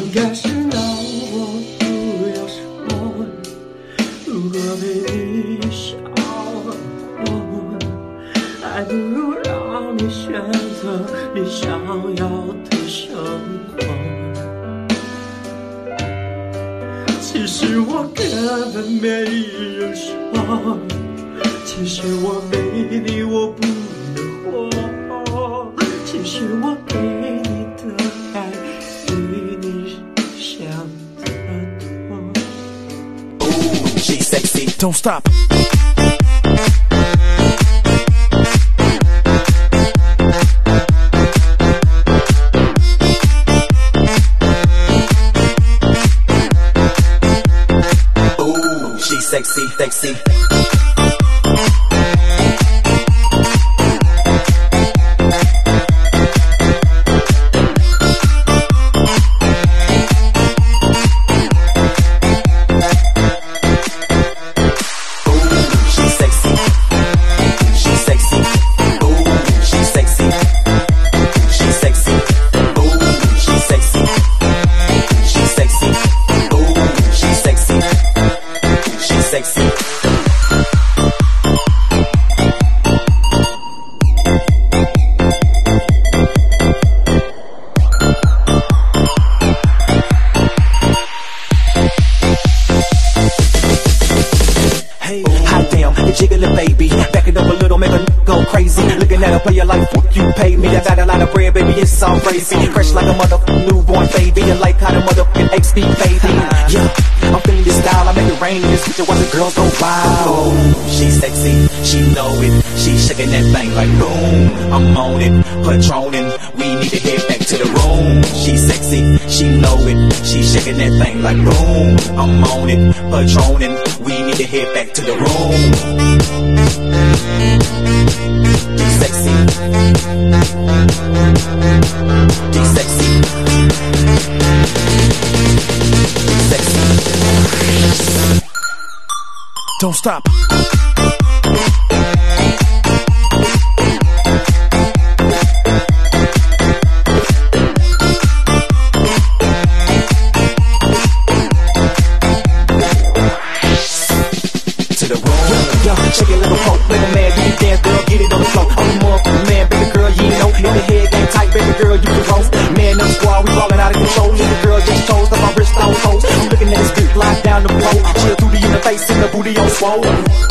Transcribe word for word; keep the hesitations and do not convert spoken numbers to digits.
应该是让我不要说，如果被你笑过，还不如让你选择你想要的生活。其实我根本没人说，其实我没你我不能活，其实我给你的爱比你想的多。 Ooh, she's sexy, don't stop. Ooh, she's sexy, sexy. Sexy. Hey, hot damn, you jiggling baby. Back it up a little, make a go crazy. Looking at a player like what you pay me. I got a lot of bread, baby, it's all crazy. Fresh like a motherfucking newborn baby. You like how the motherfucking H D baby. Yeah, I'm feeling this style, I make it rain in this picture while the girls go wild. She's sexy, she know it. She shaking that thing like boom. I'm on it, patroning. We need to head back to the room. She's sexy, she know it. She shaking that thing like boom. I'm on it, patroning. We need to head back to the room. She's sexy. She's sexy. She's sexy. Don't stop. Shake it like a poke, make a man do the dance, girl, get it on the floor. I'm the motherfucking man, baby girl, you know. If the head game tight, baby girl, you can roast. Man, no squad, we ballin' out of control. Little girl just chose, up my wrist on toes. I'm looking at this good glide down the pole. Chill through the in the face and the booty on swole.